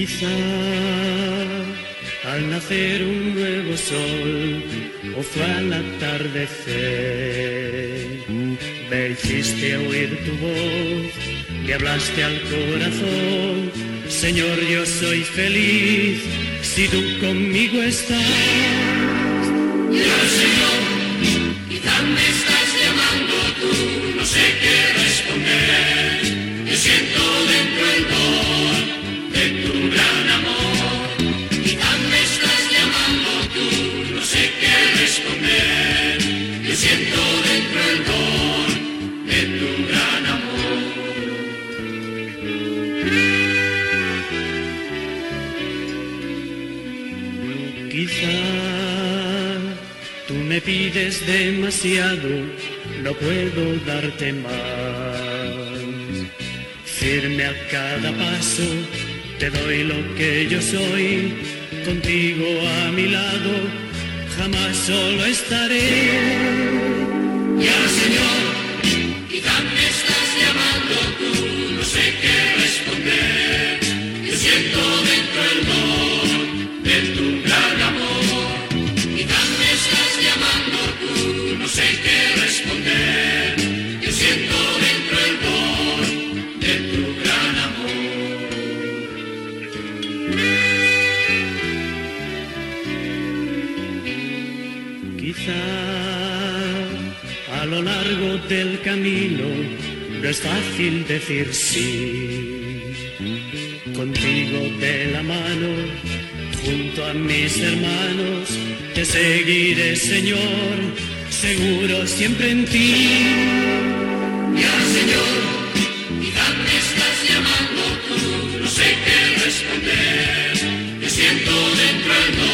Quizá al nacer un nuevo sol o fue al atardecer, me hiciste oír tu voz, me hablaste al corazón. Señor, yo soy feliz si tú conmigo estás. Yo, Señor, quizá me estás llamando tú, no sé qué responder. Yo siento dentro el don de tu gran amor. Quizá me estás llamando tú, no sé qué responder. Yo siento dentro el don de tu gran amor. Quizá tú me pides demasiado, no puedo darte más. Firme a cada paso, te doy lo que yo soy. Contigo a mi lado, jamás solo estaré. Ya, Señor, quizá me estás llamando tú, no sé qué responder. Yo siento dentro el don de tu gran amor. Quizá me estás llamando tú, no sé qué responder. Yo siento dentro el don de tu gran amor. Quizá a lo largo del camino no es fácil decir sí. Contigo de la mano, junto a mis hermanos, te seguiré, Señor, seguro siempre en ti. Ya, Señor, quizá me estás llamando tú, no sé qué responder. Yo siento dentro el